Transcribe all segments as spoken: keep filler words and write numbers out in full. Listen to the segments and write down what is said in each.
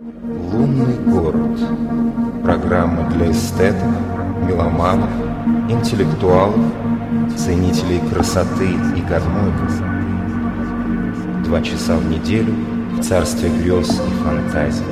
Лунный город. Программа для эстетов, меломанов, интеллектуалов, ценителей красоты и гармонии. Два часа в неделю в царстве грез и фантазий.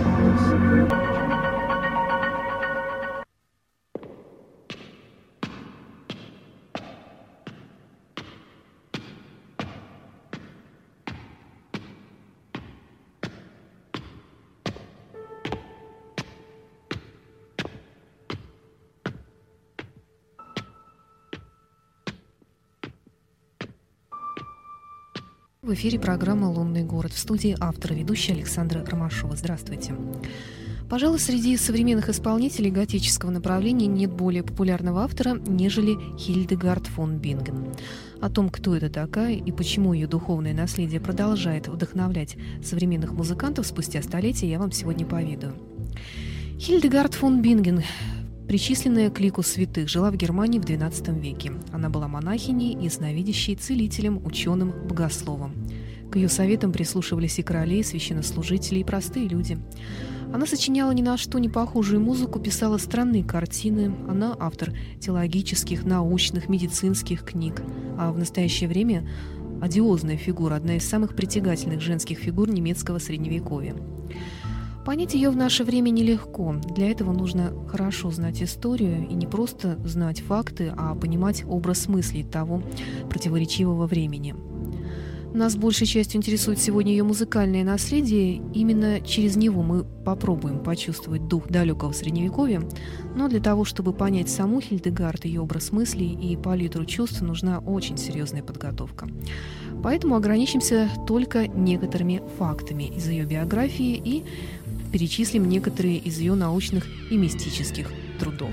В эфире программа «Лунный город». В студии автор и ведущая Александра Ромашова. Здравствуйте. Пожалуй, среди современных исполнителей готического направления нет более популярного автора, нежели Хильдегард фон Бинген. О том, кто это такая и почему ее духовное наследие продолжает вдохновлять современных музыкантов спустя столетия, я вам сегодня поведаю. Хильдегард фон Бинген, причисленная к лику святых, жила в Германии в двенадцатом веке. Она была монахиней, ясновидящей, целителем, ученым, богословом. К ее советам прислушивались и короли, и священнослужители, и простые люди. Она сочиняла ни на что не похожую музыку, писала странные картины. Она автор теологических, научных, медицинских книг. А в настоящее время одиозная фигура, одна из самых притягательных женских фигур немецкого средневековья. Понять ее в наше время нелегко. Для этого нужно хорошо знать историю и не просто знать факты, а понимать образ мыслей того противоречивого времени. Нас большей частью интересует сегодня ее музыкальное наследие. Именно через него мы попробуем почувствовать дух далекого Средневековья. Но для того, чтобы понять саму Хильдегард, ее образ мыслей и палитру чувств, нужна очень серьезная подготовка. Поэтому ограничимся только некоторыми фактами из ее биографии и перечислим некоторые из ее научных и мистических трудов.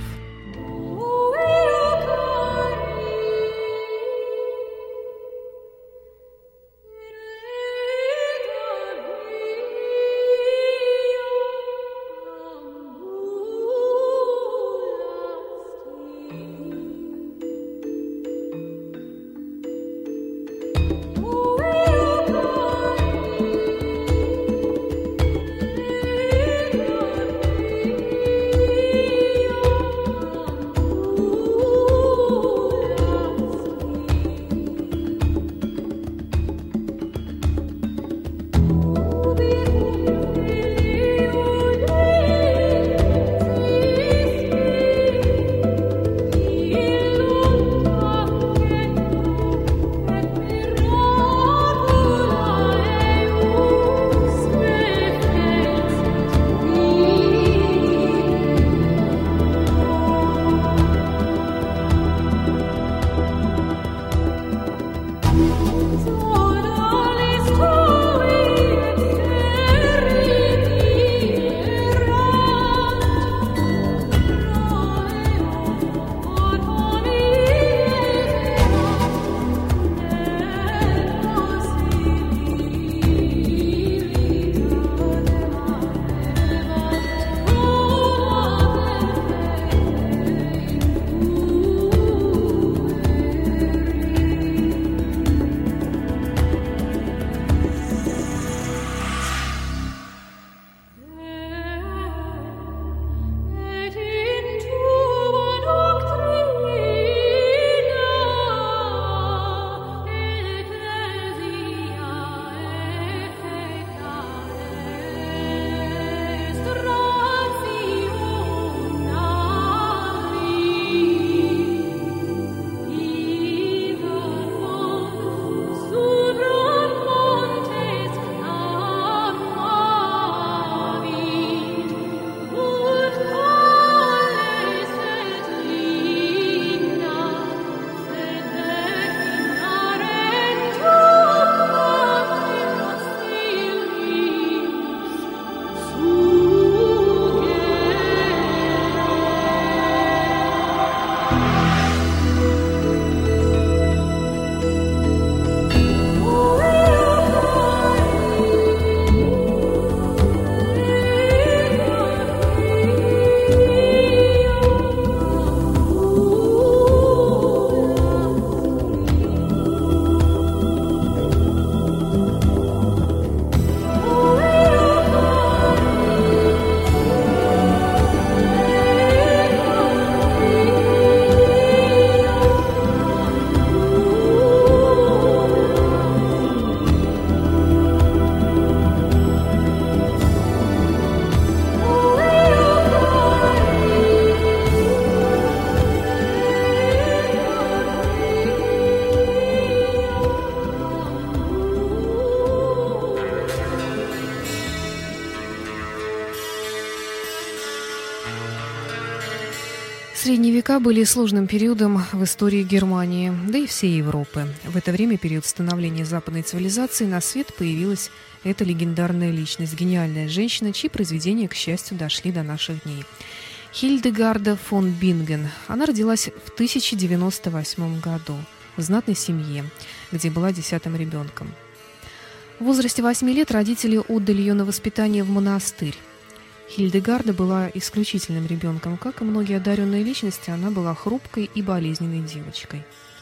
Средние века были сложным периодом в истории Германии, да и всей Европы. В это время, период становления западной цивилизации, на свет появилась эта легендарная личность, гениальная женщина, чьи произведения, к счастью, дошли до наших дней. Хильдегарда фон Бинген. Она родилась в тысяча девяносто восьмом году в знатной семье, где была десятым ребенком. В возрасте восьми лет родители отдали ее на воспитание в монастырь. Хильдегарда была исключительным ребенком. Как и многие одаренные личности, она была хрупкой и болезненной девочкой.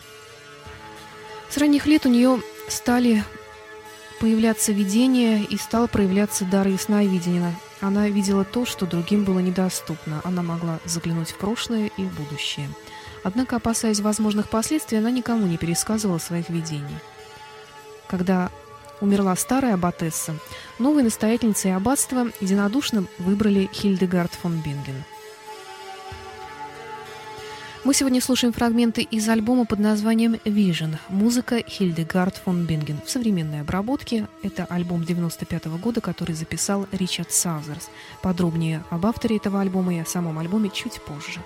С ранних лет у нее стали появляться видения и стал проявляться дар ясновидения. Она видела то, что другим было недоступно. Она могла заглянуть в прошлое и в будущее. Однако, опасаясь возможных последствий, она никому не пересказывала своих видений. Когда умерла старая аббатесса, новые настоятельницы и аббатства единодушно выбрали Хильдегард фон Бинген. Мы сегодня слушаем фрагменты из альбома под названием «Vision». Музыка Хильдегард фон Бинген в современной обработке. Это альбом девяносто пятого года, который записал Ричард Саузерс. Подробнее об авторе этого альбома и о самом альбоме чуть позже.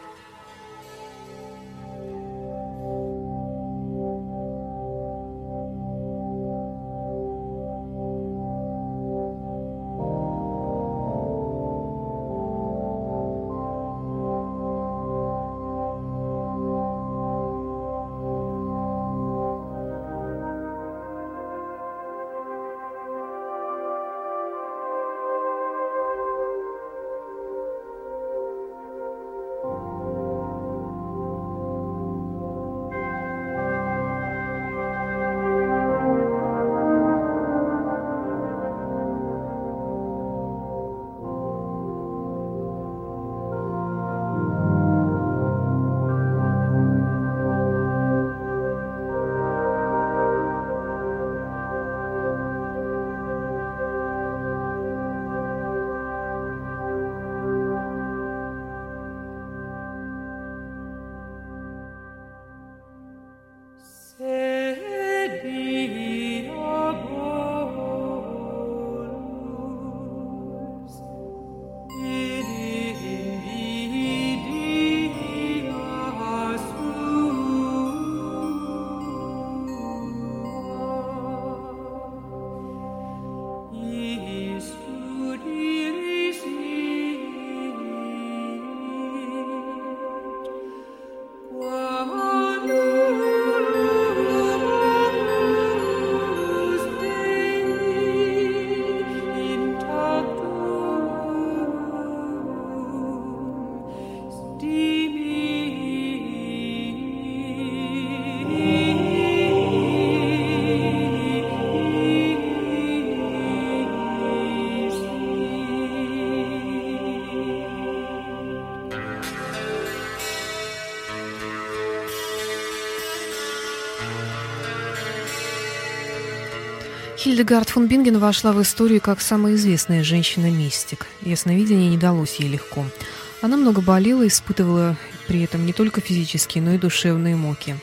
Хильдегард фон Бинген вошла в историю как самая известная женщина-мистик. Ясновидение не далось ей легко. Она много болела и испытывала при этом не только физические, но и душевные муки.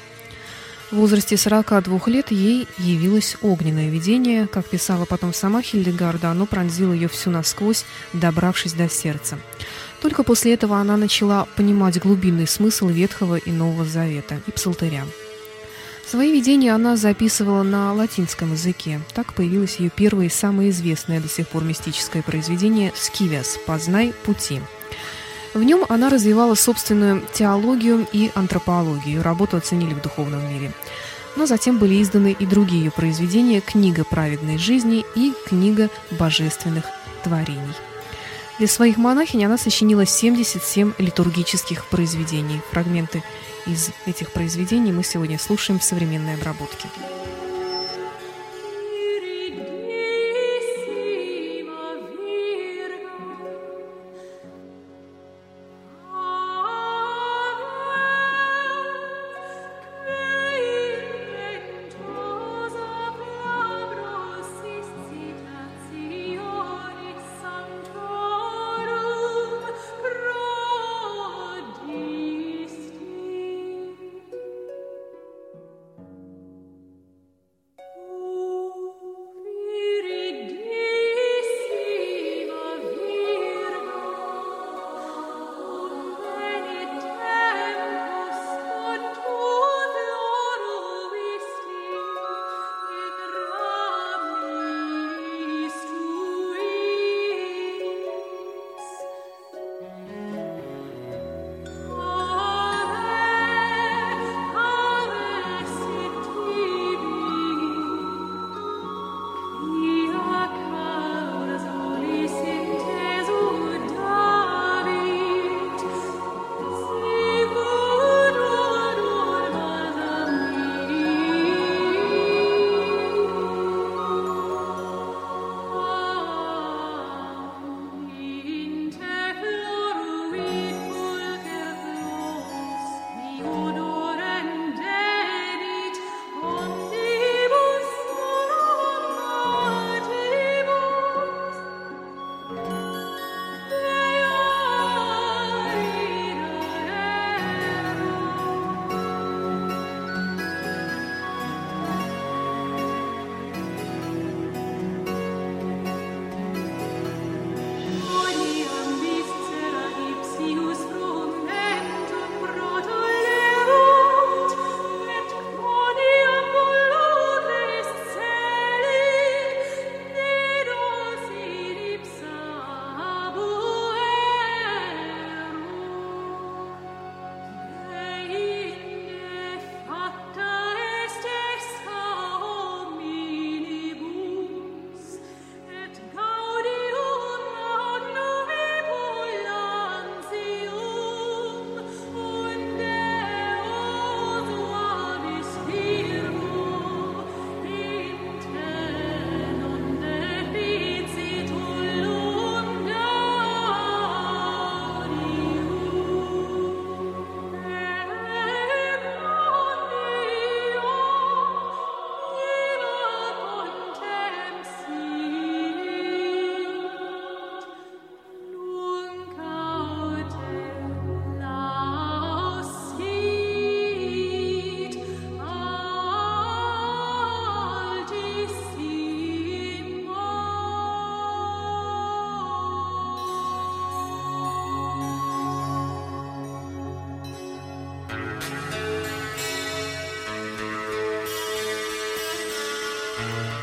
В возрасте сорока двух лет ей явилось огненное видение. Как писала потом сама Хильдегарда, оно пронзило ее всю насквозь, добравшись до сердца. Только после этого она начала понимать глубинный смысл Ветхого и Нового Завета и псалтыря. Свои видения она записывала на латинском языке. Так появилось ее первое и самое известное до сих пор мистическое произведение «Скивиас. Познай пути». В нем она развивала собственную теологию и антропологию. Работу оценили в духовном мире. Но затем были изданы и другие ее произведения «Книга праведной жизни» и «Книга божественных творений». Для своих монахинь она сочинила семьдесят семь литургических произведений. Фрагменты из этих произведений мы сегодня слушаем в современной обработке.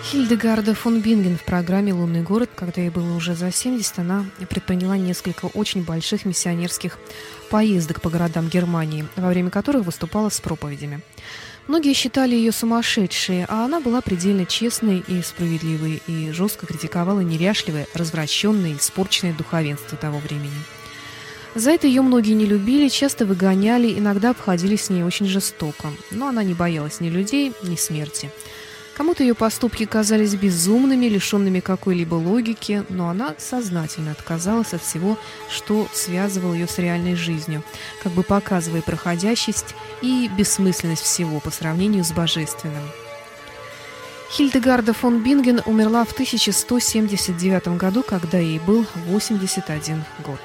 Хильдегарда фон Бинген в программе «Лунный город», когда ей было уже за семьдесят, она предприняла несколько очень больших миссионерских поездок по городам Германии, во время которых выступала с проповедями. Многие считали ее сумасшедшей, а она была предельно честной и справедливой и жестко критиковала неряшливое, развращенное и испорченное духовенство того времени. За это ее многие не любили, часто выгоняли, иногда обходились с ней очень жестоко, но она не боялась ни людей, ни смерти. Кому-то ее поступки казались безумными, лишенными какой-либо логики, но она сознательно отказалась от всего, что связывало ее с реальной жизнью, как бы показывая проходящесть и бессмысленность всего по сравнению с божественным. Хильдегарда фон Бинген умерла в тысяча сто семьдесят девятом году, когда ей был восемьдесят один год.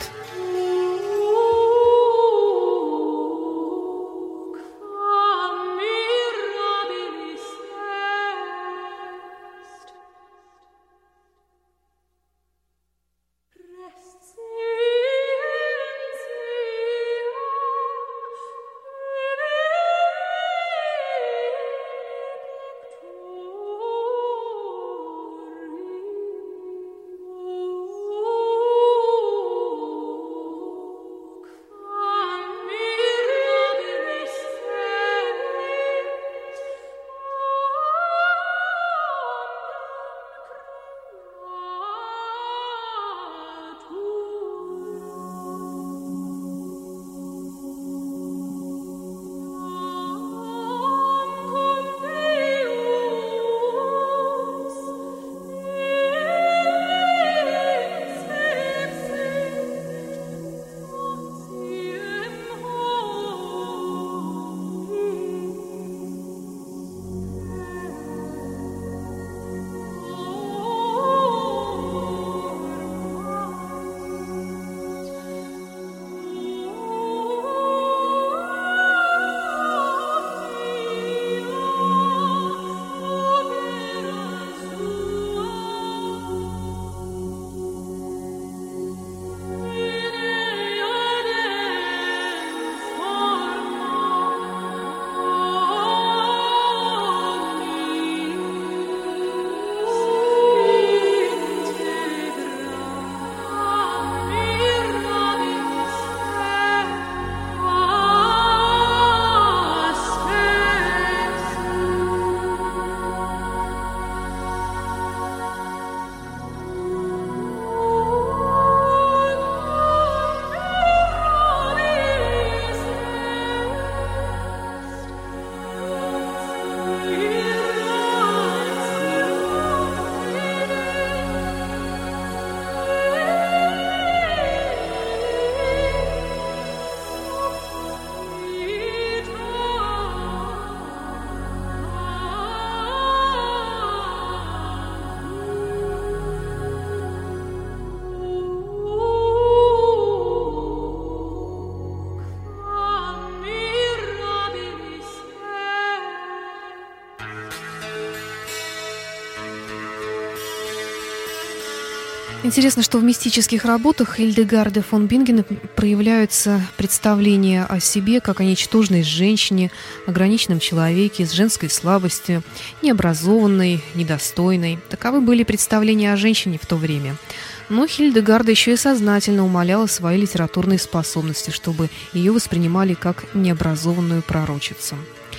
Интересно, что в мистических работах Хильдегарды фон Бинген проявляются представления о себе как о ничтожной женщине, ограниченном человеке с женской слабостью, необразованной, недостойной. Таковы были представления о женщине в то время. Но Хильдегарда еще и сознательно умаляла свои литературные способности, чтобы ее воспринимали как необразованную пророчицу.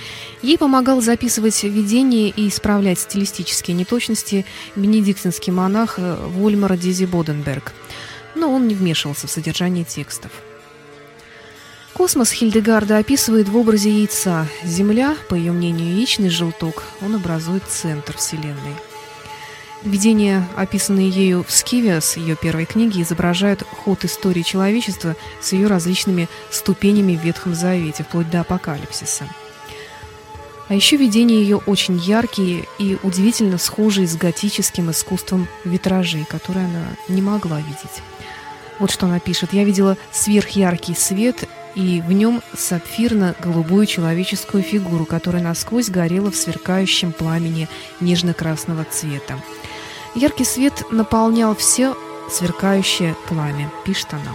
Ей помогал записывать видения и исправлять стилистические неточности бенедиктинский монах Вольмар Дизи Боденберг, но он не вмешивался в содержание текстов. Космос Хильдегарда описывает в образе яйца. Земля, по ее мнению, яичный желток, он образует центр Вселенной. Видения, описанные ею в «Скивиас», ее первой книге, изображают ход истории человечества с ее различными ступенями в Ветхом Завете, вплоть до апокалипсиса. А еще видения ее очень яркие и удивительно схожие с готическим искусством витражей, которые она не могла видеть. Вот что она пишет. «Я видела сверхяркий свет, и в нем сапфирно-голубую человеческую фигуру, которая насквозь горела в сверкающем пламени нежно-красного цвета. Яркий свет наполнял все сверкающее пламя», — пишет она.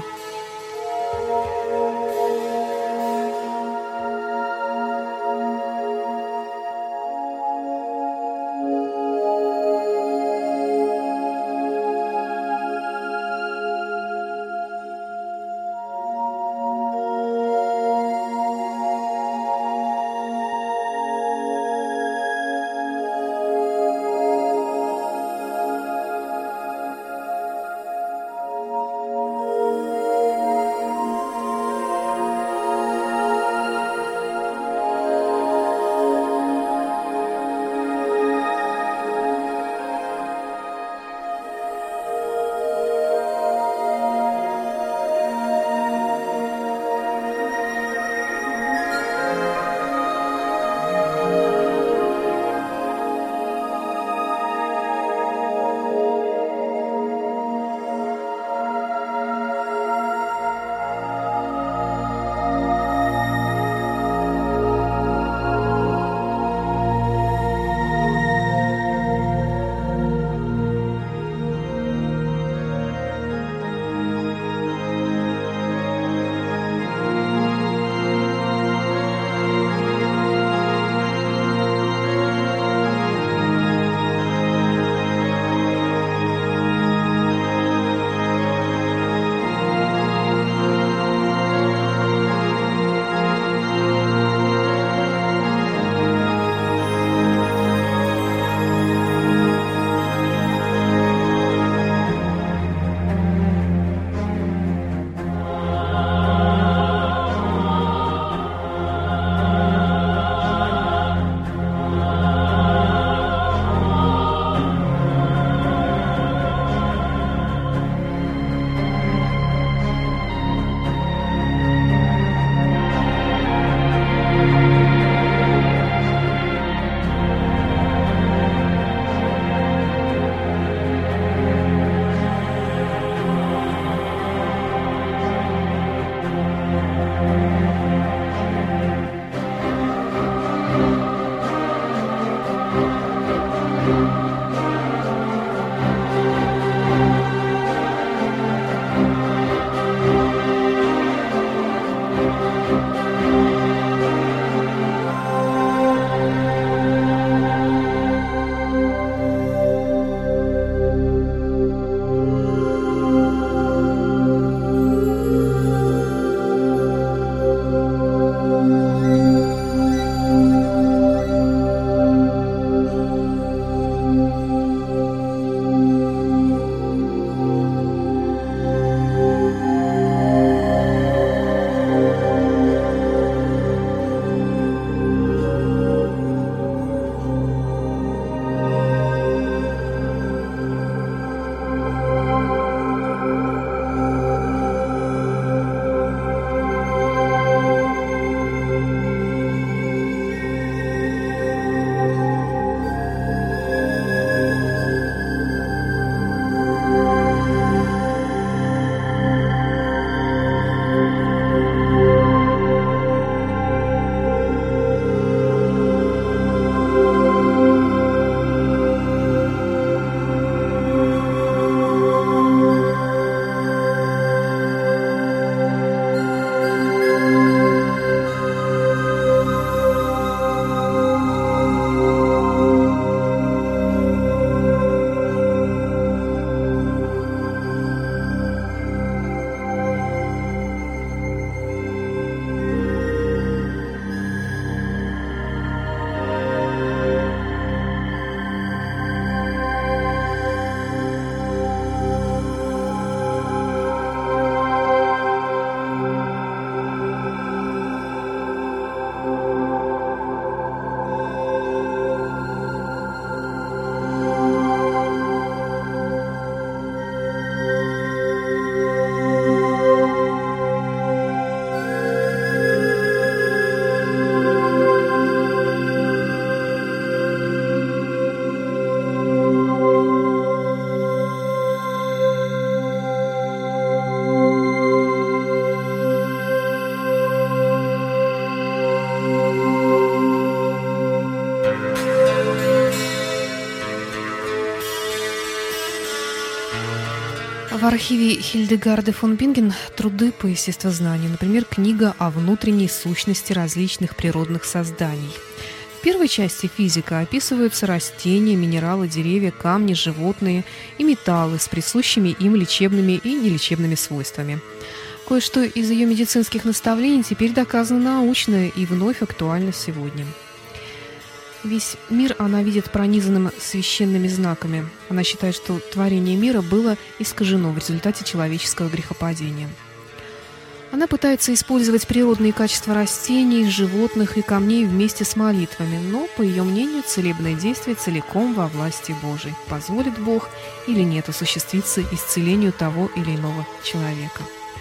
архиве Хильдегарды фон Бинген труды по естествознанию, например, книга о внутренней сущности различных природных созданий. В первой части физика описываются растения, минералы, деревья, камни, животные и металлы с присущими им лечебными и нелечебными свойствами. Кое-что из ее медицинских наставлений теперь доказано научно и вновь актуально сегодня. Весь мир она видит пронизанным священными знаками. Она считает, что творение мира было искажено в результате человеческого грехопадения. Она пытается использовать природные качества растений, животных и камней вместе с молитвами, но, по ее мнению, целебное действие целиком во власти Божией. Позволит Бог или нет осуществиться исцелению того или иного человека.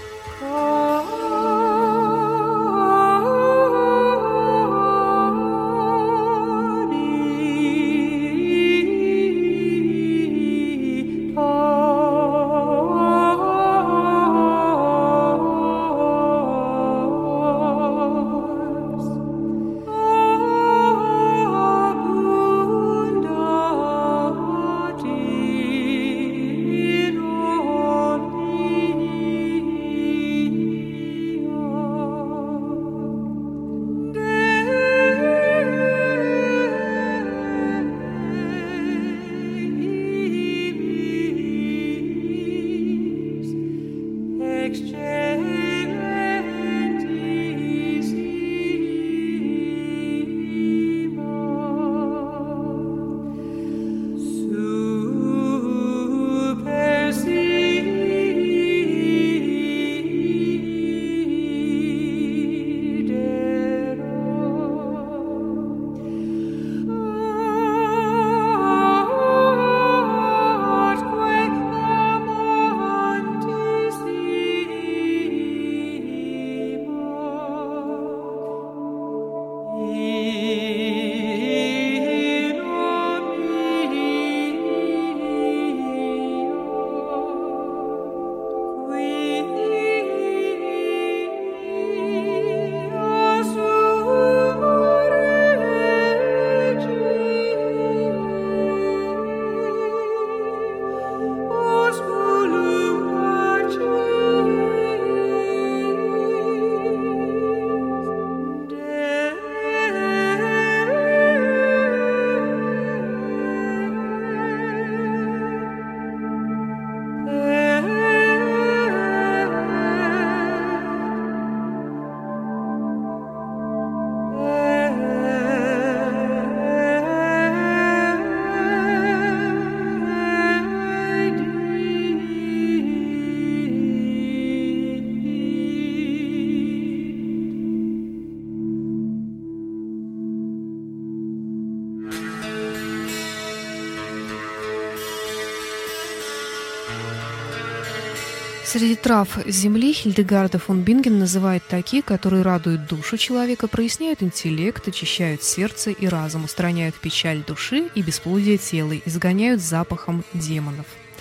Среди трав земли Хильдегарда фон Бинген называет такие, которые радуют душу человека, проясняют интеллект, очищают сердце и разум, устраняют печаль души и бесплодие тела, изгоняют запахом демонов.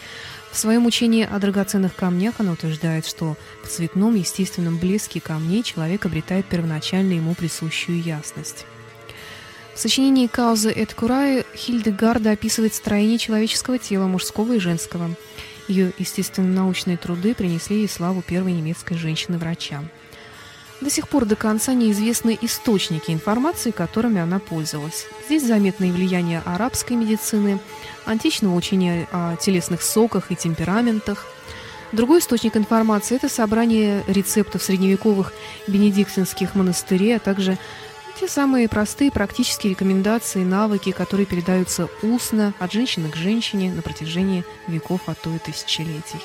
В своем учении о драгоценных камнях она утверждает, что в цветном естественном блеске камней человек обретает первоначально ему присущую ясность. В сочинении «Кауза эт Курае» Хильдегарда описывает строение человеческого тела, мужского и женского. Ее естественно-научные труды принесли ей славу первой немецкой женщины-врача. До сих пор до конца неизвестны источники информации, которыми она пользовалась. Здесь заметно и влияние арабской медицины, античного учения о телесных соках и темпераментах. Другой источник информации – это собрание рецептов средневековых бенедиктинских монастырей, а также те самые простые практические рекомендации и навыки, которые передаются устно от женщины к женщине на протяжении веков, а то и тысячелетий.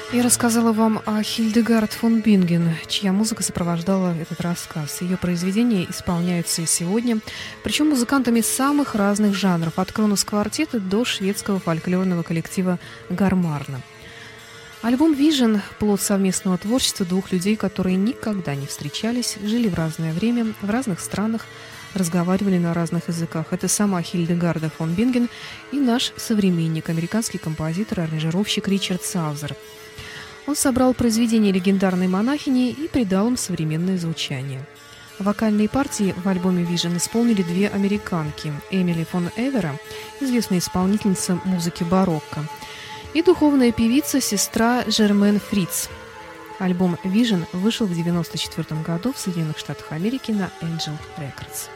Я рассказала вам о Хильдегард фон Бинген, чья музыка сопровождала этот рассказ. Ее произведения исполняются и сегодня, причем музыкантами самых разных жанров, от Кронус-квартета до шведского фольклорного коллектива «Гармарна». Альбом «Vision» – плод совместного творчества двух людей, которые никогда не встречались, жили в разное время, в разных странах, разговаривали на разных языках. Это сама Хильдегарда фон Бинген и наш современник, американский композитор и аранжировщик Ричард Саузер. Он собрал произведения легендарной монахини и придал им современное звучание. Вокальные партии в альбоме «Vision» исполнили две американки – Эмили фон Эвера, известная исполнительница музыки барокко, и духовная певица, сестра Жермен Фриц. Альбом «Vision» вышел в девяносто четвёртом году в Соединенных Штатах Америки на Angel Records.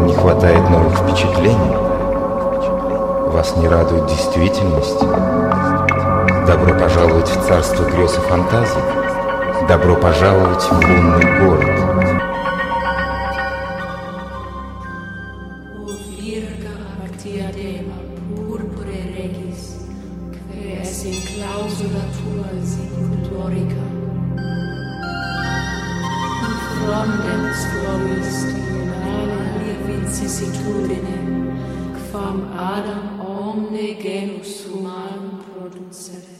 Вам не хватает новых впечатлений? Вас не радует действительность? Добро пожаловать в царство грез и фантазий. Добро пожаловать в лунный город. Quam Adam omne genus humanum produceret.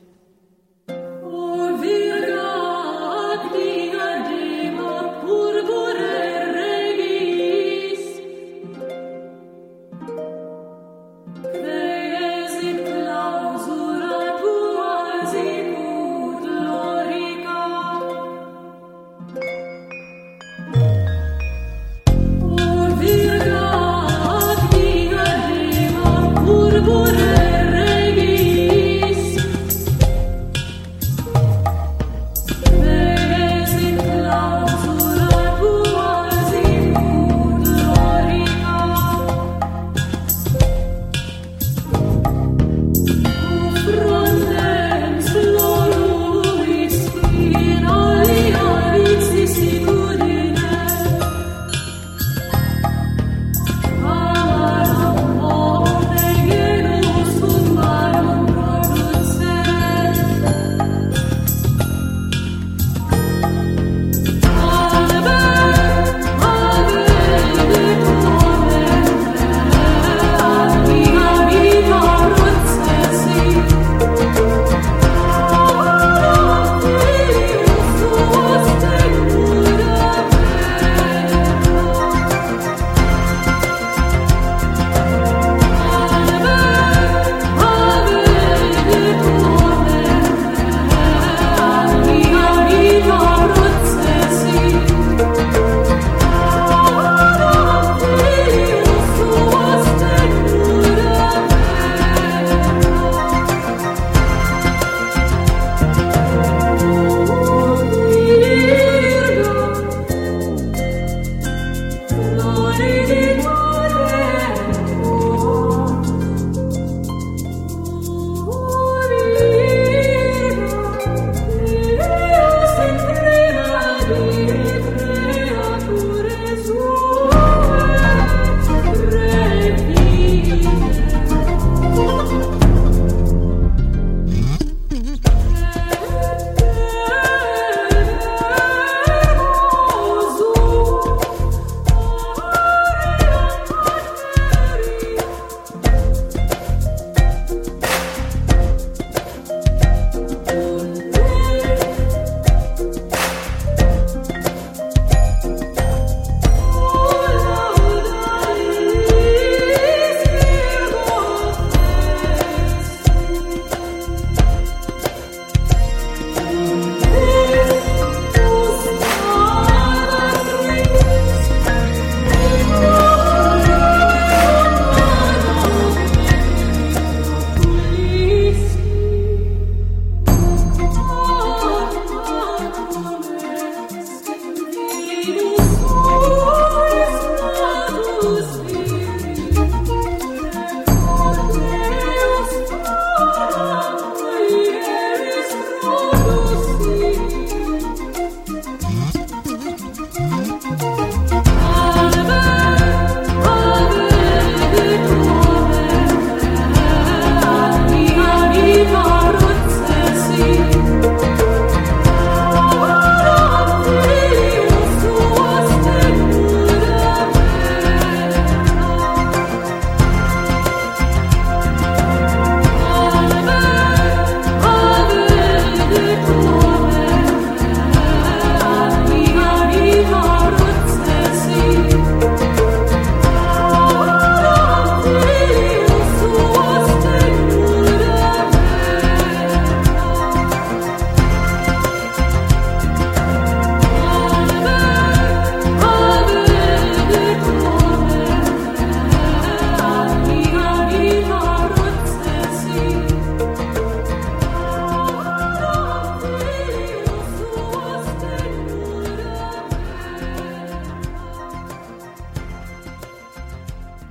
O virga actia dema purpure regis, quae esit clausura tua sicut glorica. O virga purpure regis,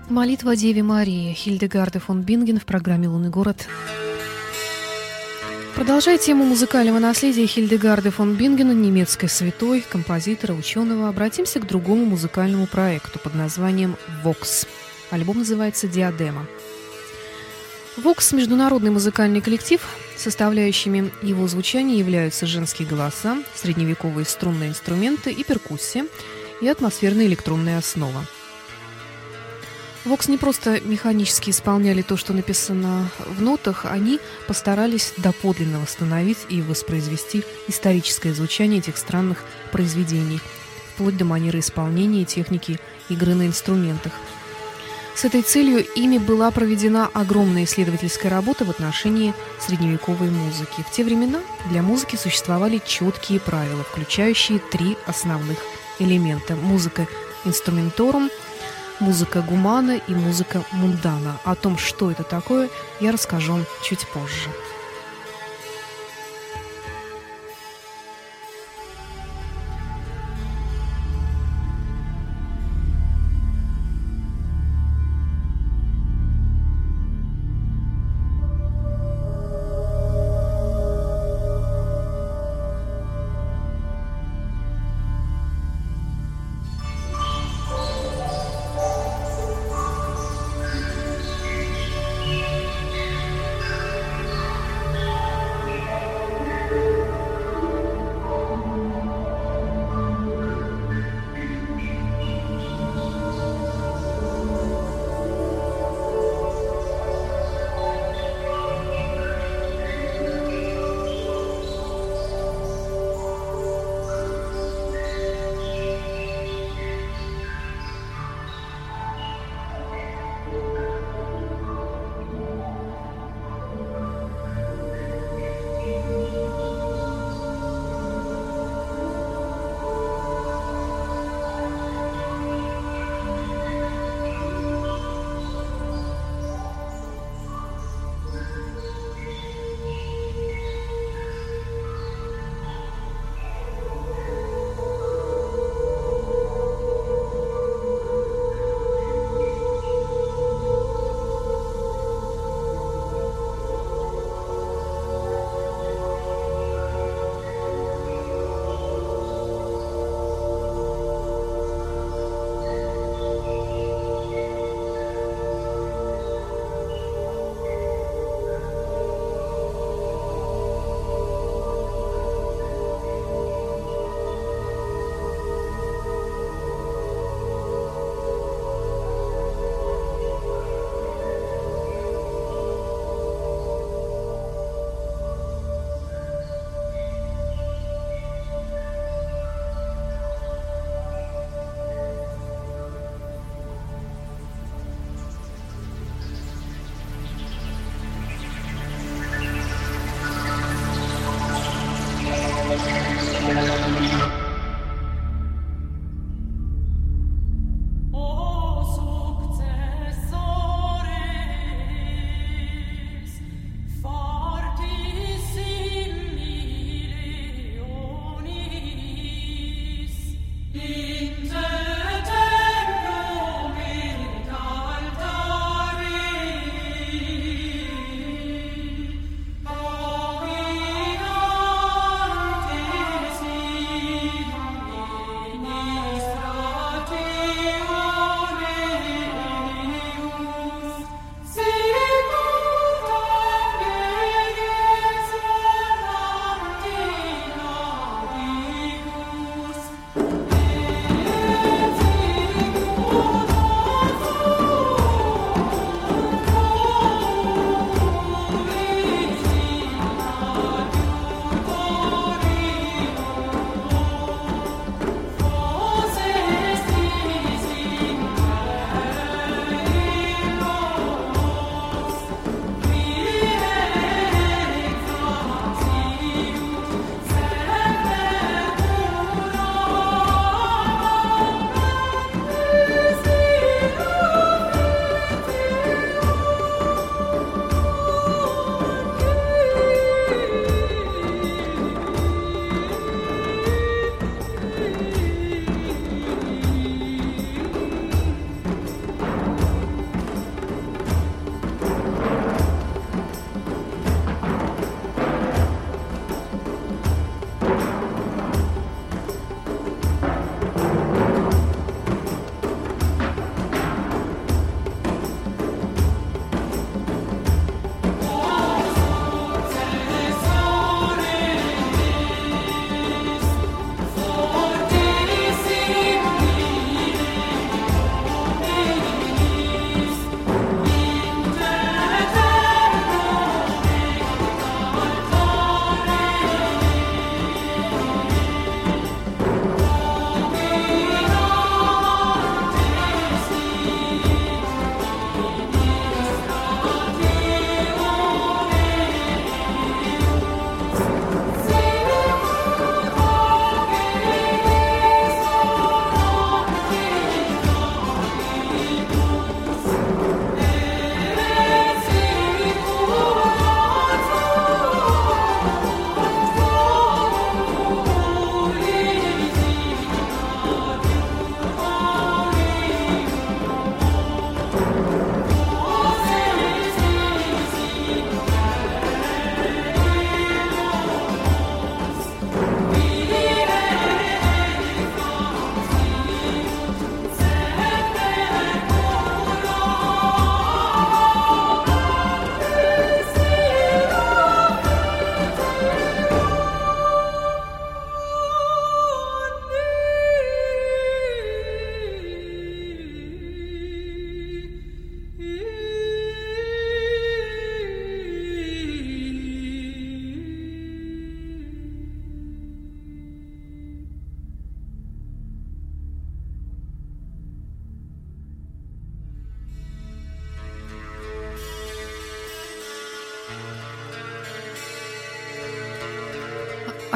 Молитва Деве Марии Хильдегарды фон Бинген в программе «Лунный город». Продолжая тему музыкального наследия Хильдегарды фон Бингена, немецкой святой, композитора, ученого, обратимся к другому музыкальному проекту под названием «Vox». Альбом называется «Диадема». «Vox» — международный музыкальный коллектив. Составляющими его звучания являются женские голоса, средневековые струнные инструменты и перкуссия, и атмосферная электронная основа. Vox не просто механически исполняли то, что написано в нотах, они постарались доподлинно восстановить и воспроизвести историческое звучание этих странных произведений, вплоть до манеры исполнения и техники игры на инструментах. С этой целью ими была проведена огромная исследовательская работа в отношении средневековой музыки. В те времена для музыки существовали четкие правила, включающие три основных элемента: музыка инструментарум, музыка гумана и музыка мундана. О том, что это такое, я расскажу чуть позже.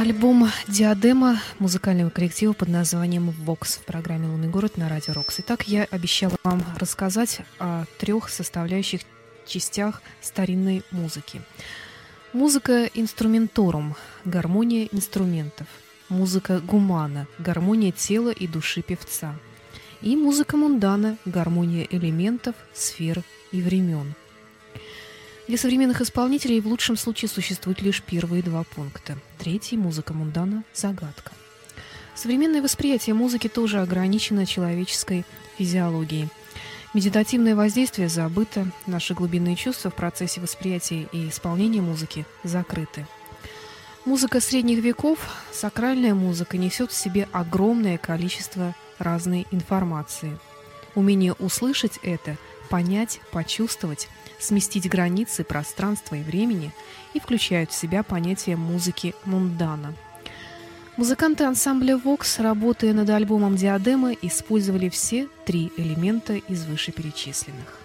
Альбом «Диадема» музыкального коллектива под названием «Вокс» в программе «Лунный город» на радио «Рокс». Итак, я обещала вам рассказать о трех составляющих частях старинной музыки. Музыка инструментарум – гармония инструментов. Музыка гумана – гармония тела и души певца. И музыка мундана – гармония элементов, сфер и времен. Для современных исполнителей в лучшем случае существуют лишь первые два пункта. Третий – музыка мундана – загадка. Современное восприятие музыки тоже ограничено человеческой физиологией. Медитативное воздействие забыто, наши глубинные чувства в процессе восприятия и исполнения музыки закрыты. Музыка средних веков, сакральная музыка, несет в себе огромное количество разной информации. Умение услышать это, понять, почувствовать, сместить границы пространства и времени и включают в себя понятие музыки мундана. Музыканты ансамбля «Вокс», работая над альбомом «Диадема», использовали все три элемента из вышеперечисленных.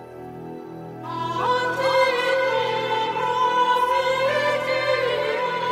Ante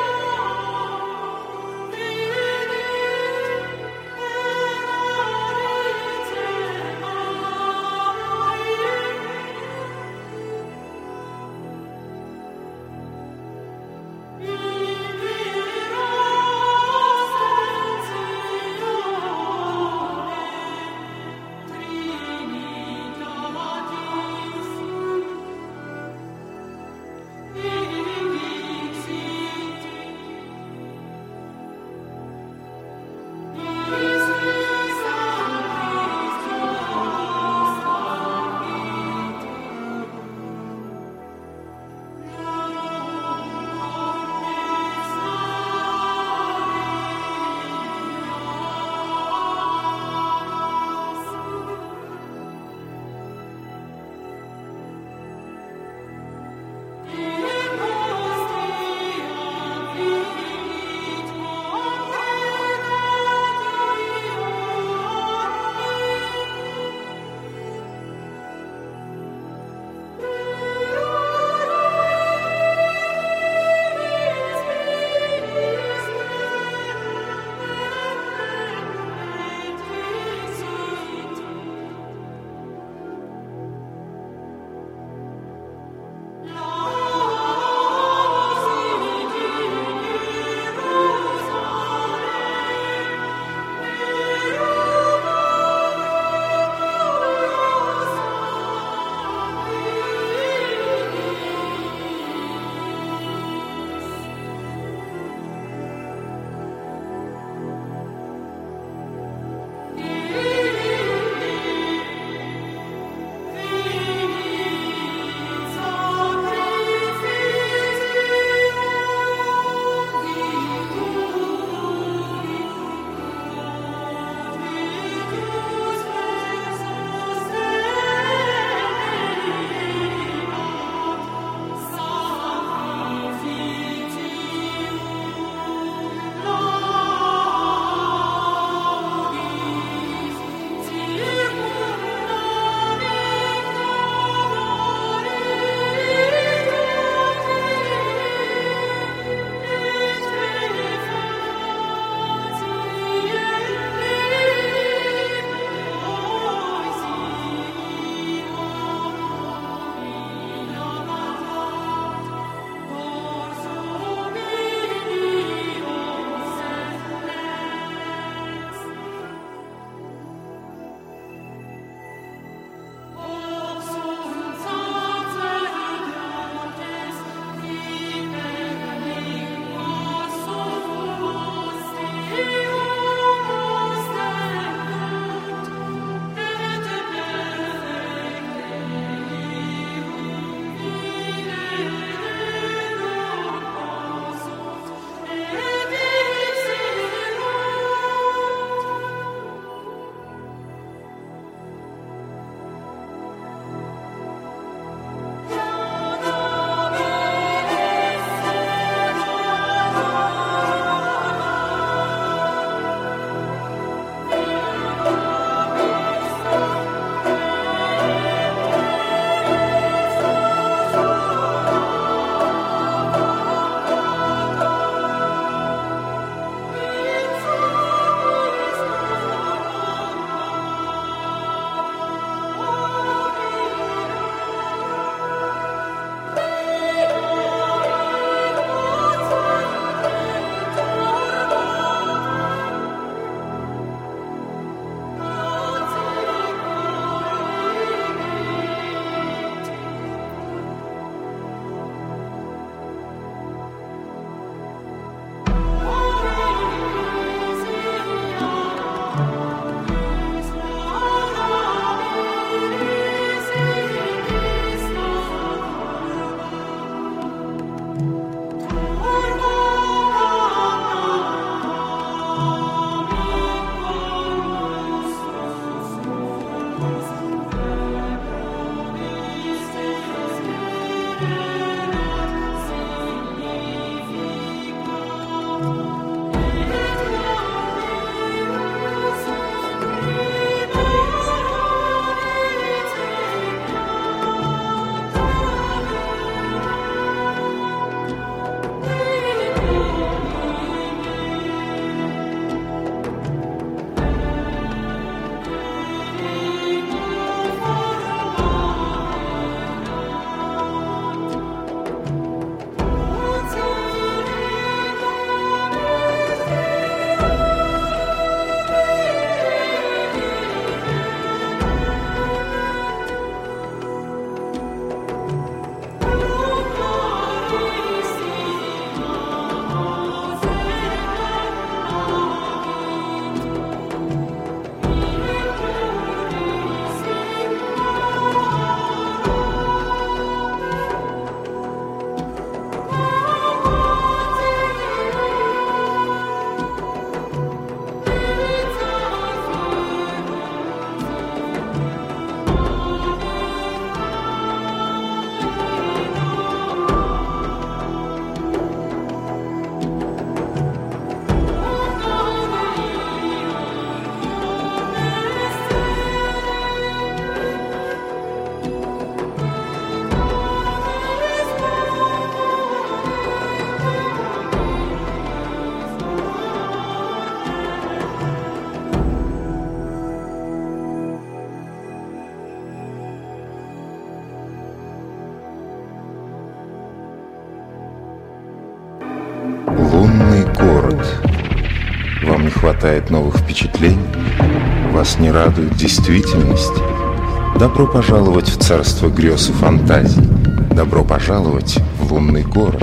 лунный город. Вам не хватает новых впечатлений? Вас не радует действительность? Добро пожаловать в царство грез и фантазий. Добро пожаловать в лунный город.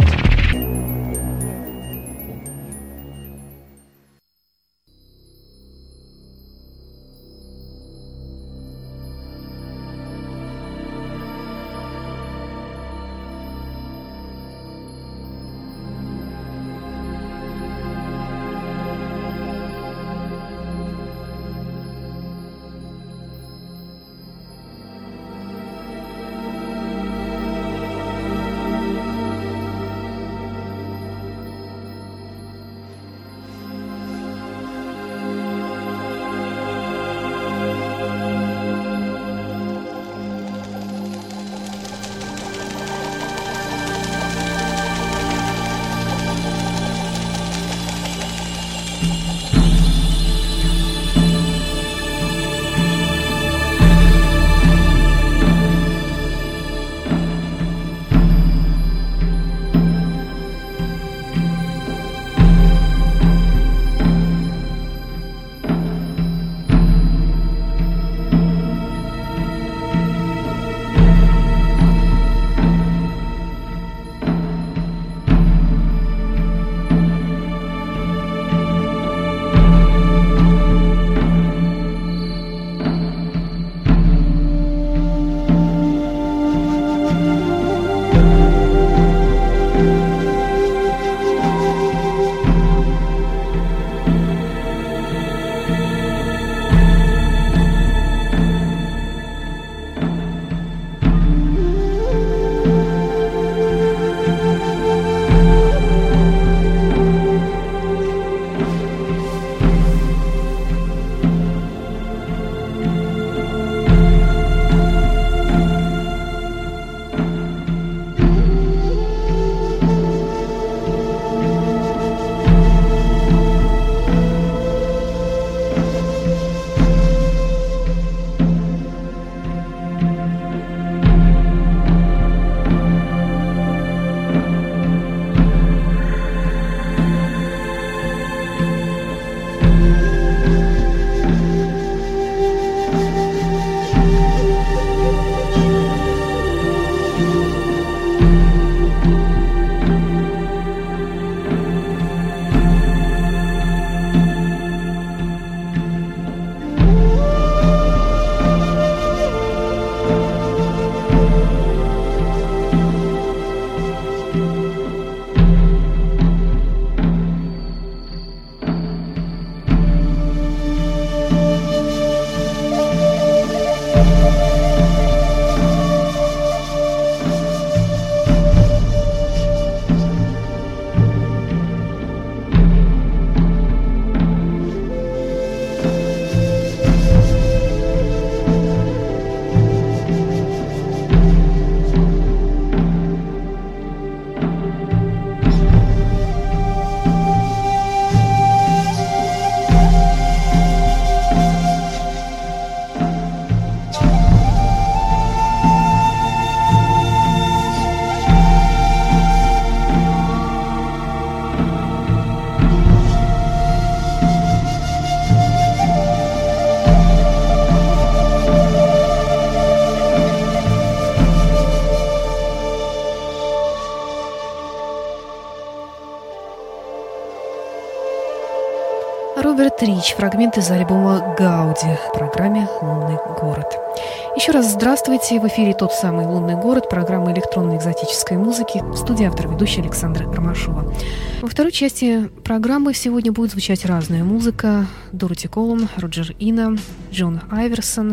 Роберт Рич, фрагмент из альбома «Гауди» в программе «Лунный город». Еще раз здравствуйте. В эфире тот самый «Лунный город», программа электронной экзотической музыки. В студии автор ведущая Александра Ромашова. Во второй части программы сегодня будет звучать разная музыка. Дороти Коллан, Роджер Ина, Джон Айверсон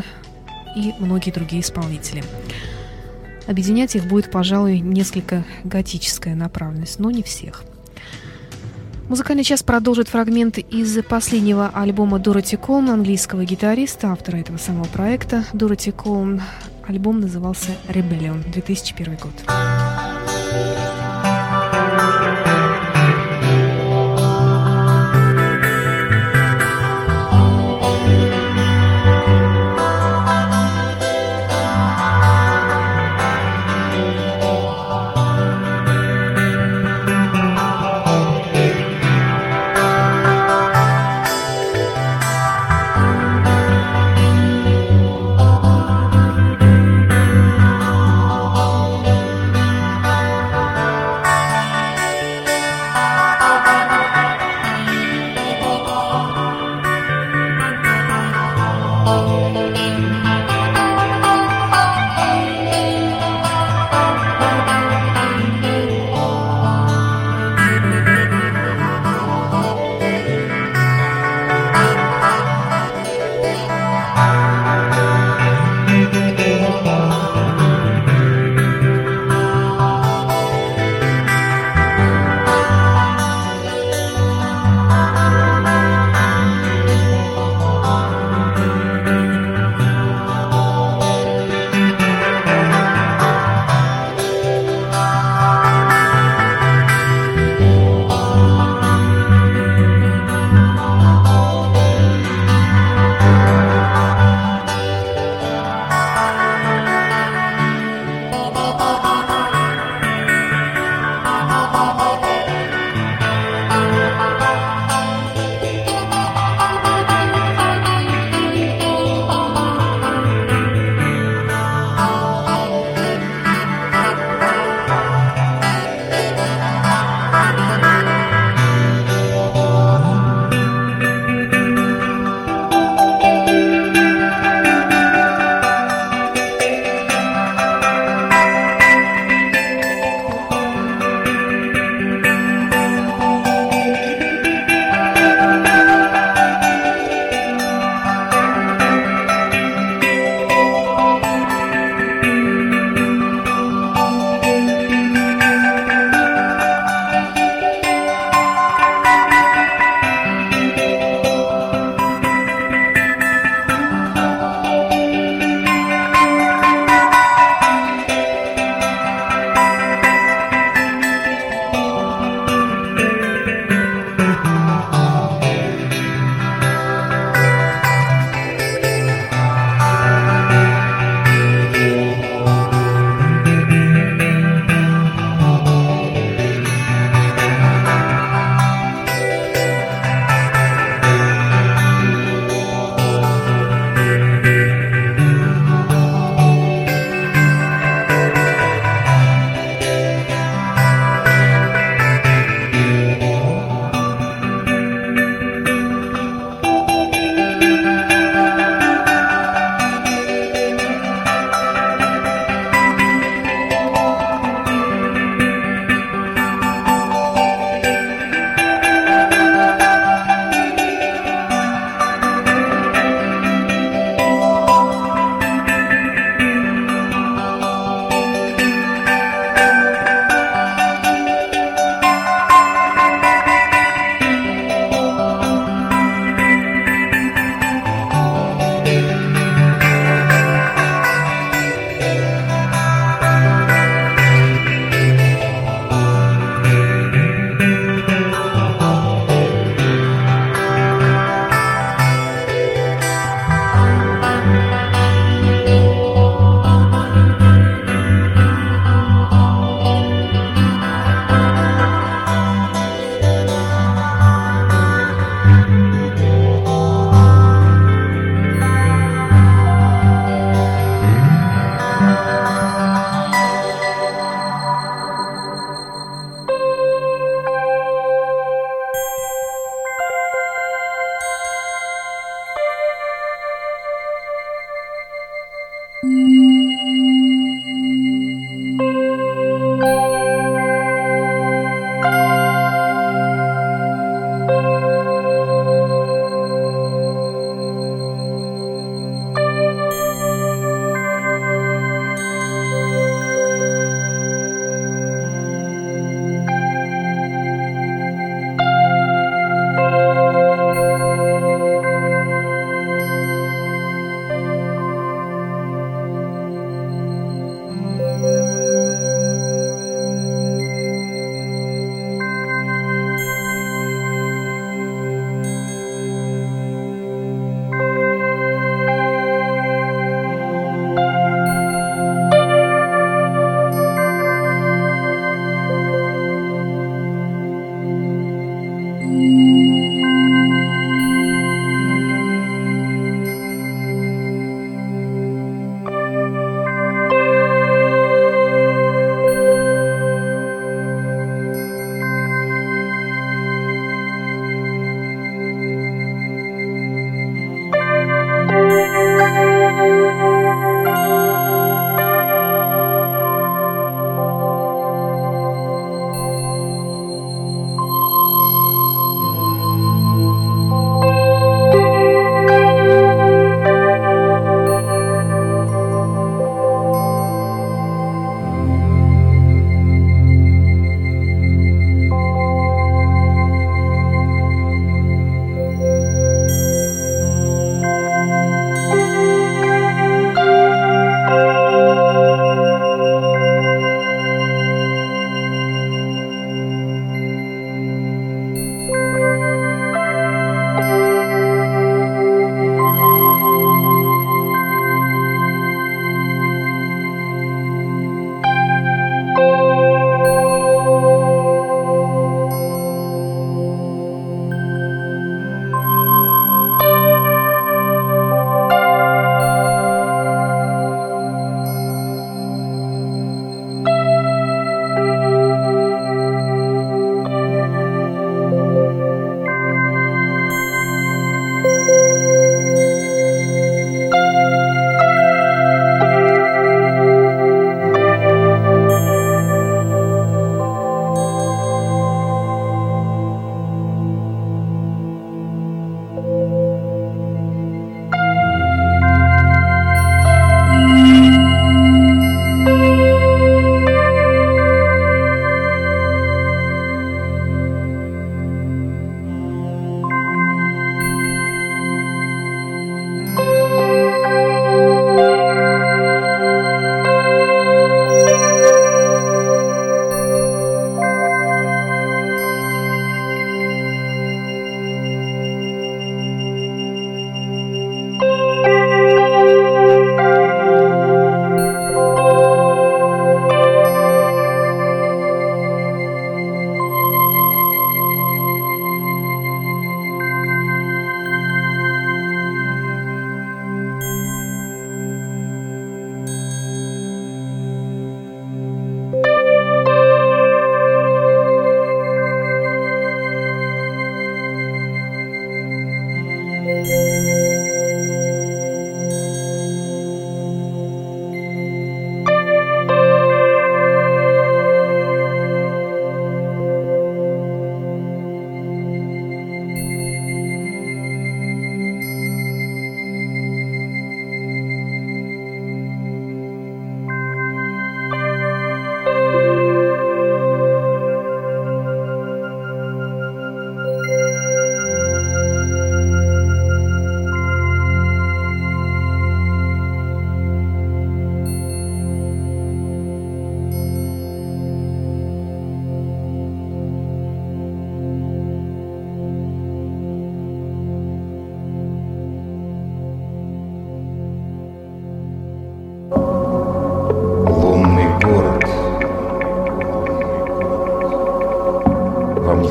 и многие другие исполнители. Объединять их будет, пожалуй, несколько готическая направленность, но не всех. Музыкальный час продолжит фрагменты из последнего альбома Дороти Коллан, английского гитариста, автора этого самого проекта. Дороти Коллан. Альбом назывался «Rebellion», две тысячи первый год.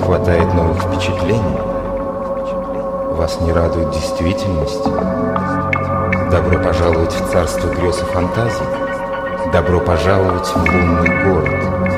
хватает новых впечатлений? Вас не радует действительность? Добро пожаловать в царство грез и фантазий. Добро пожаловать в лунный город.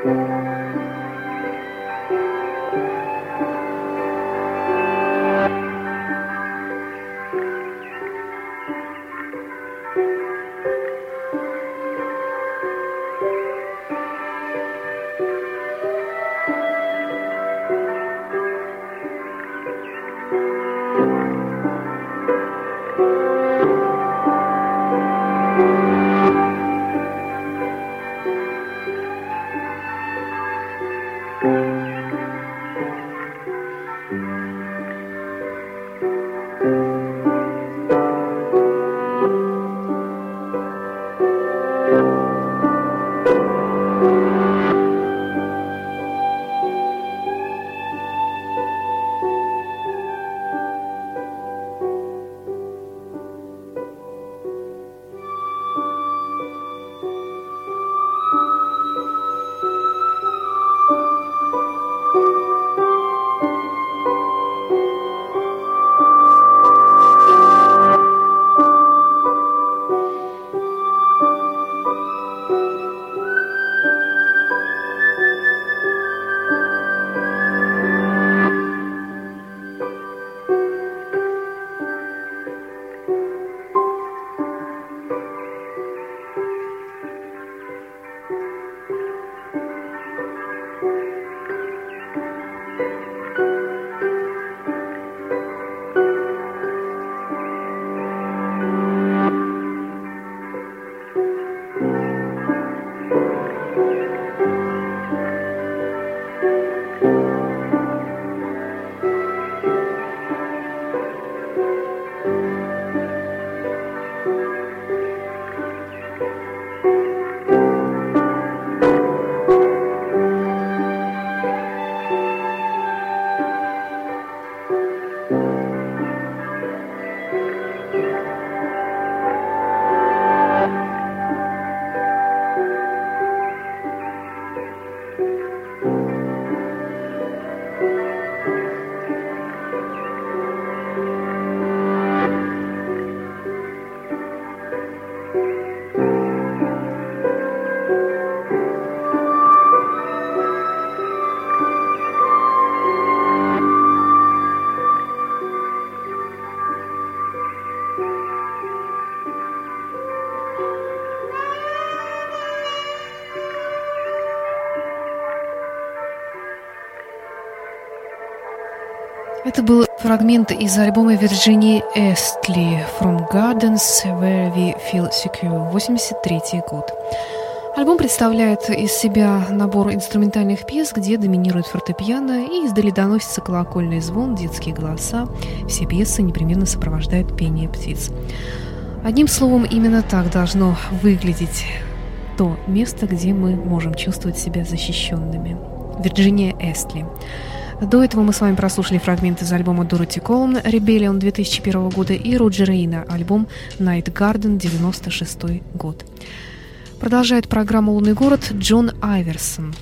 Это был фрагмент из альбома Вирджинии Эстли «From Gardens Where We Feel Secure», восемьдесят третий год. Альбом представляет из себя набор инструментальных пьес, где доминирует фортепиано и издали доносится колокольный звон, детские голоса. Все пьесы непременно сопровождают пение птиц. Одним словом, именно так должно выглядеть то место, где мы можем чувствовать себя защищенными. Вирджиния Эстли. До этого мы с вами прослушали фрагмент из альбома Дороти Коллан «Rebellion» две тысячи первого года и Роджера Эйна, альбом «Night Garden» девяносто шестой год. Продолжает программу «Лунный город» Джон Айверсон.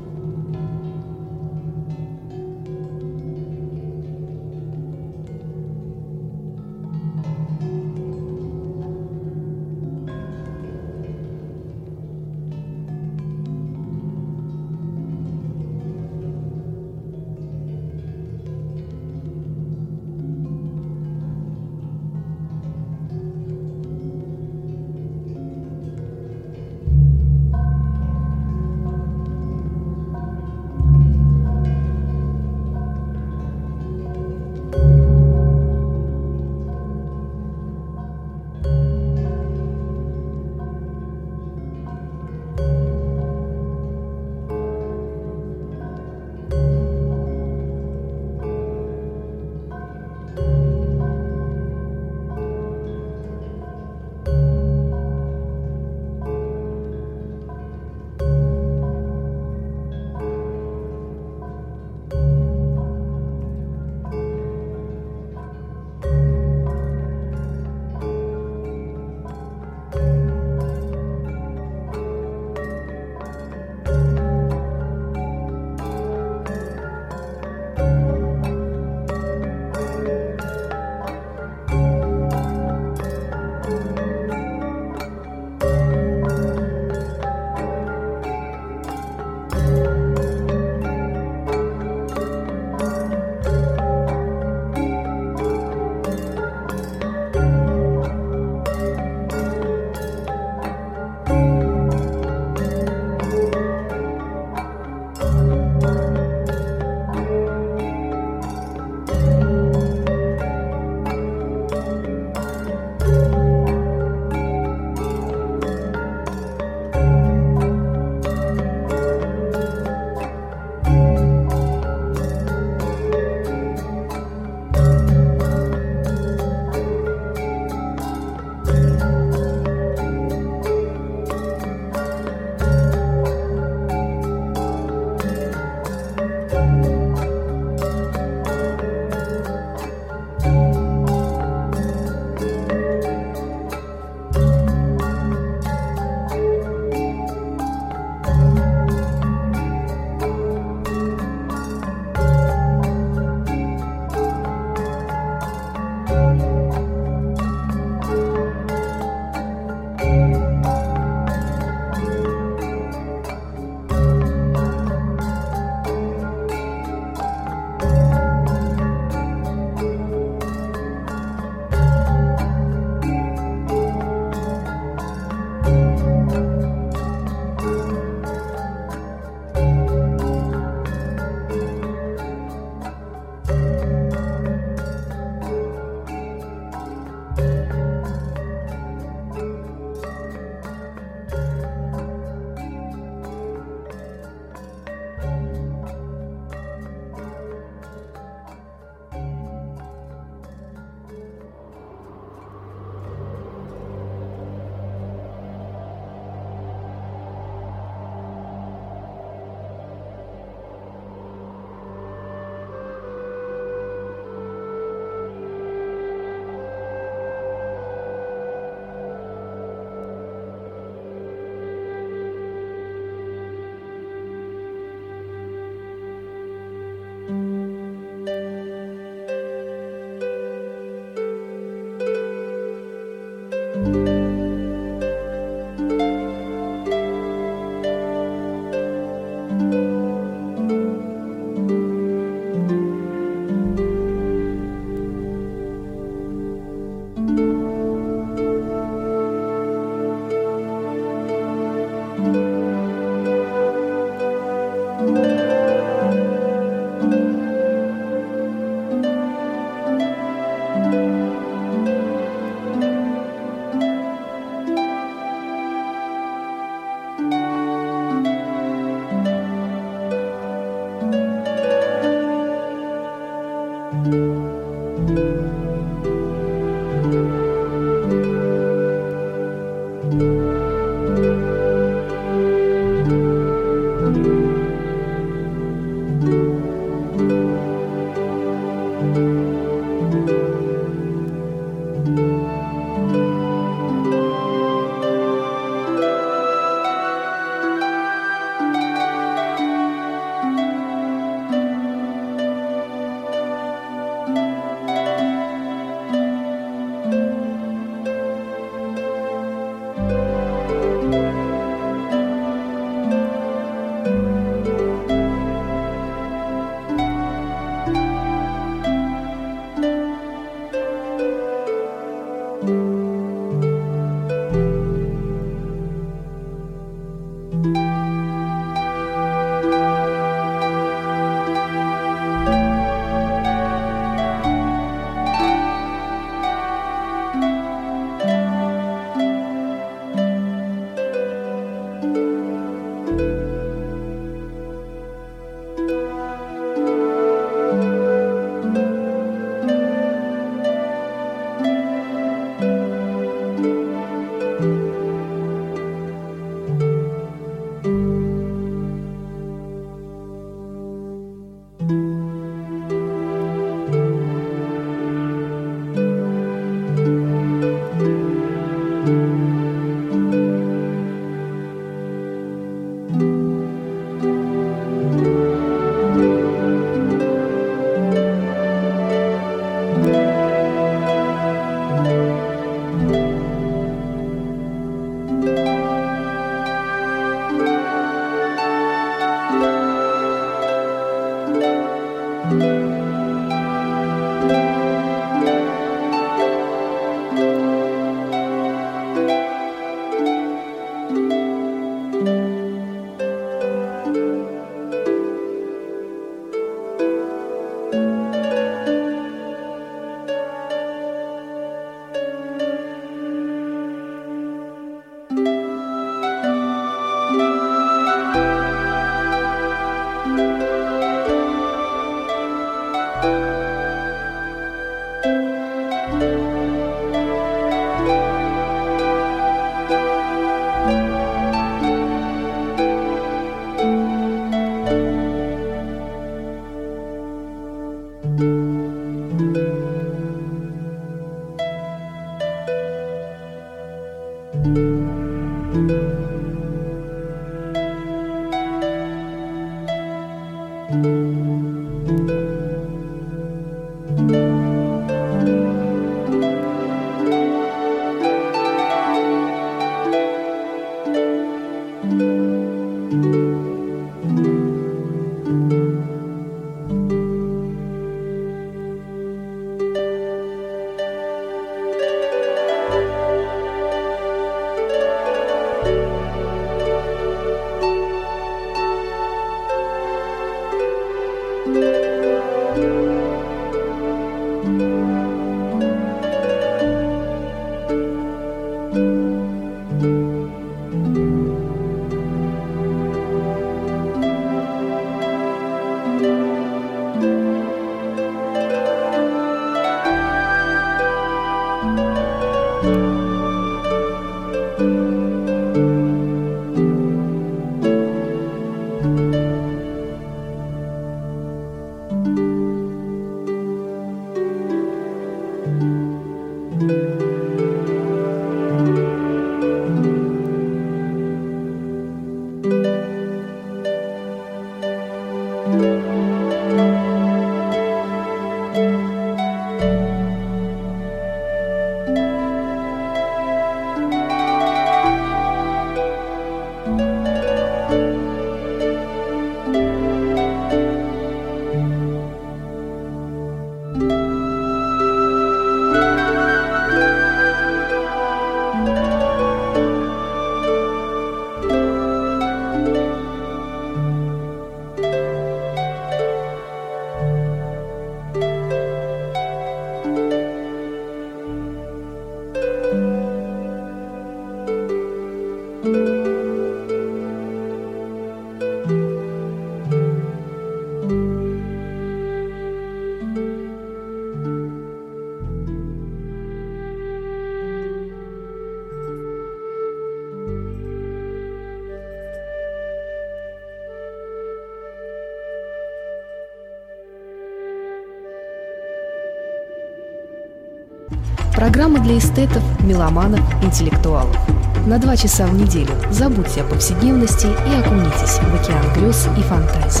Программа для эстетов, меломанов, интеллектуалов. На два часа в неделю забудьте о повседневности и окунитесь в океан грез и фантазий.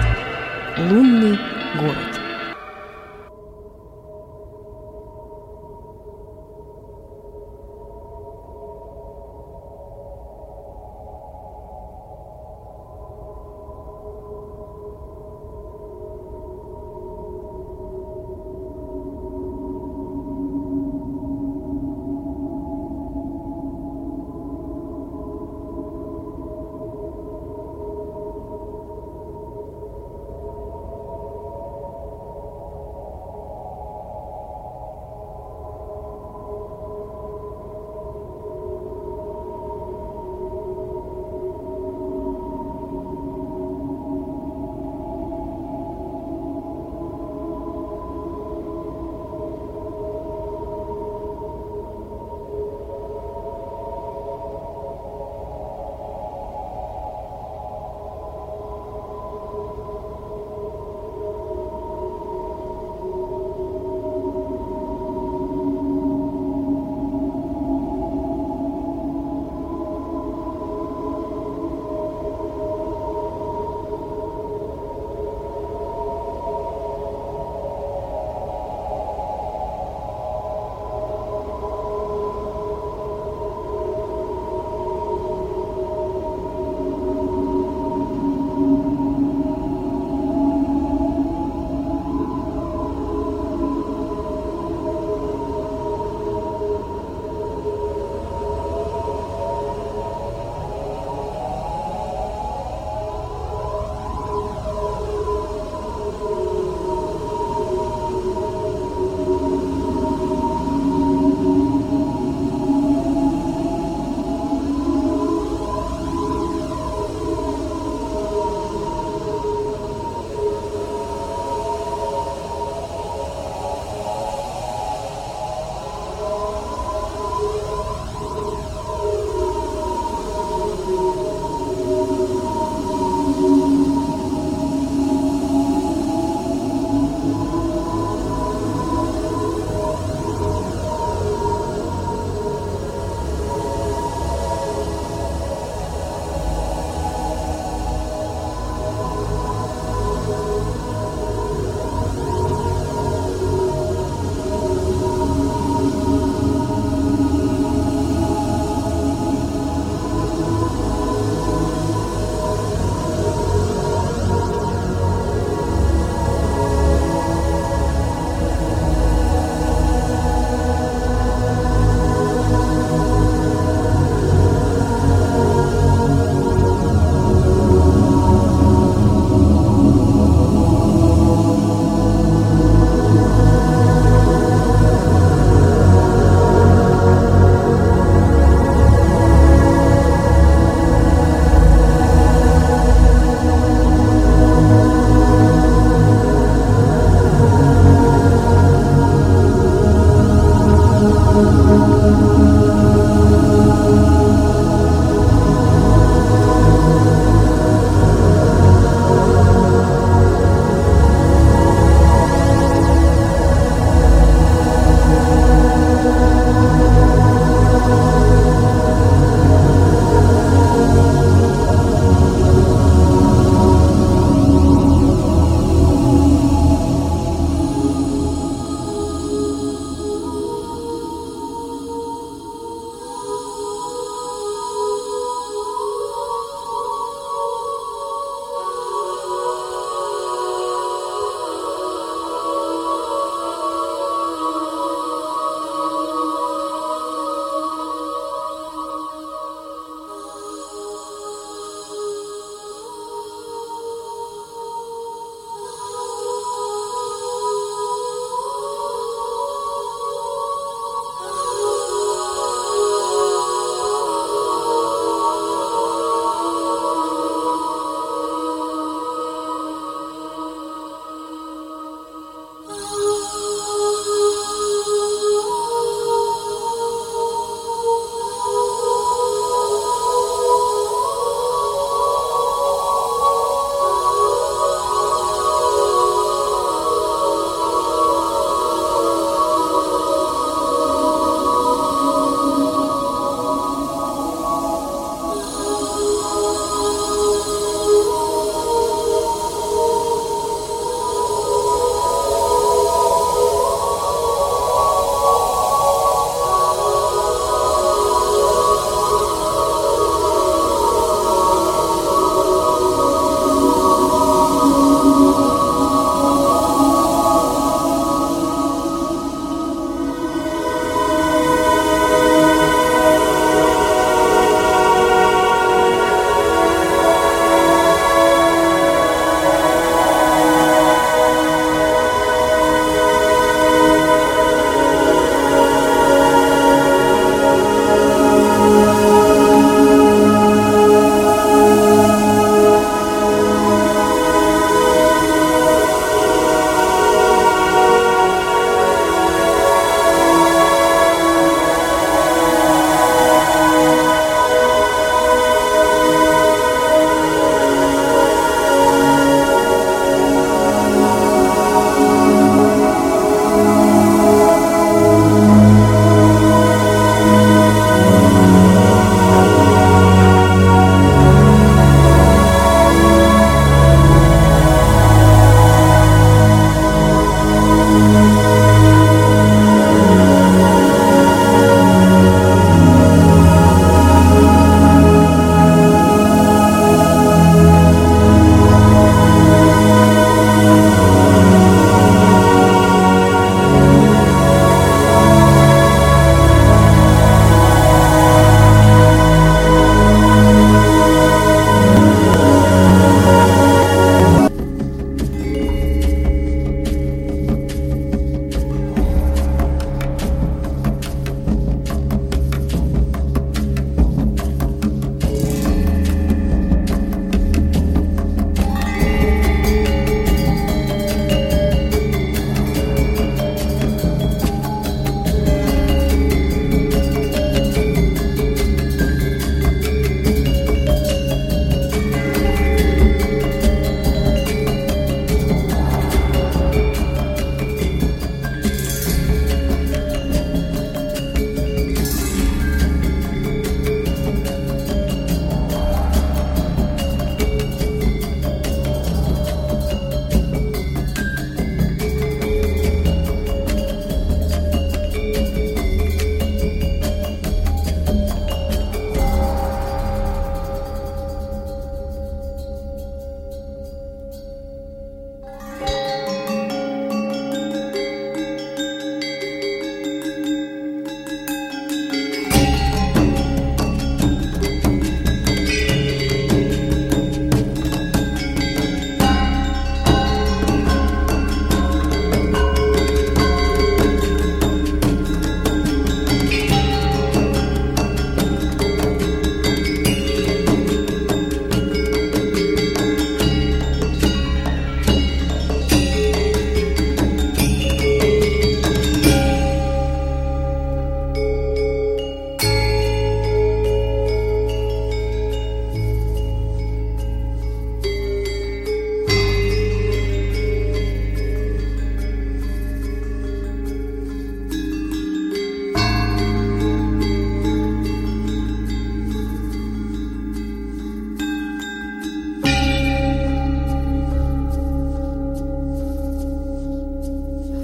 Лунный город.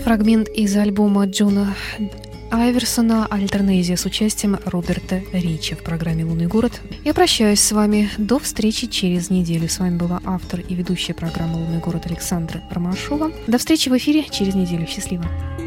Фрагмент из альбома Джона Айверсона «Альтернезия» с участием Роберта Ричи в программе «Лунный город». Я прощаюсь с вами. До встречи через неделю. С вами была автор и ведущая программы «Лунный город» Александра Ромашова. До встречи в эфире через неделю. Счастливо.